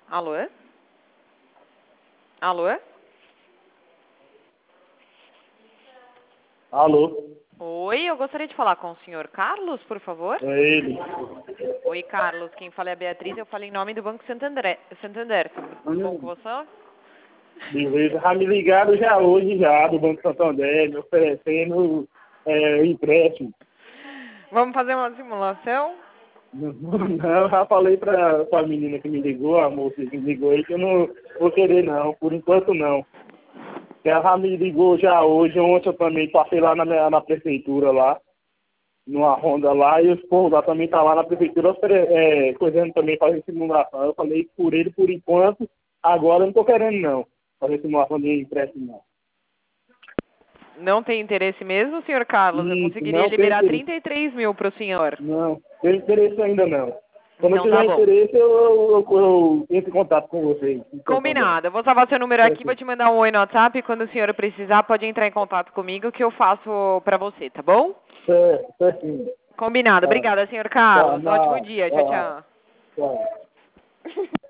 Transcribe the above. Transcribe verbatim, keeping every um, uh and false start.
Alô? Alô? Alô? Oi, eu gostaria de falar com o senhor Carlos, por favor. É ele. Oi, Carlos. Quem fala é a Beatriz. Eu falo em nome do Banco Santander. Santander. Tudo bom com você? Beleza. Já me ligaram já hoje, já, do Banco Santander, me oferecendo é, empréstimo. Vamos fazer uma simulação? Não, não, já falei pra, pra menina que me ligou, a moça que me ligou aí, que eu não vou querer não, por enquanto não. Ela já me ligou já hoje, ontem eu também passei lá na, minha, na prefeitura lá, numa ronda lá, e os povos lá também tá lá na prefeitura, é, coisando também, fazendo simulação. Eu falei por ele por enquanto, agora eu não tô querendo não, fazer simulação de empréstimo não. Não tem interesse mesmo, senhor Carlos? Eu Isso, conseguiria não tem liberar interesse. trinta e três mil para o senhor. Não, tem interesse ainda não. Quando eu Então tá tiver bom. interesse, eu, eu, eu, eu entro em contato com vocês. Combinado. Eu vou salvar seu número aqui, vou Certo, te mandar um oi no WhatsApp e quando o senhor precisar pode entrar em contato comigo que eu faço pra você, tá bom? certo, certinho. Combinado. Tá, Obrigada, senhor tá, Carlos. Ótimo não, dia. Tchau, tá, tchau. tá.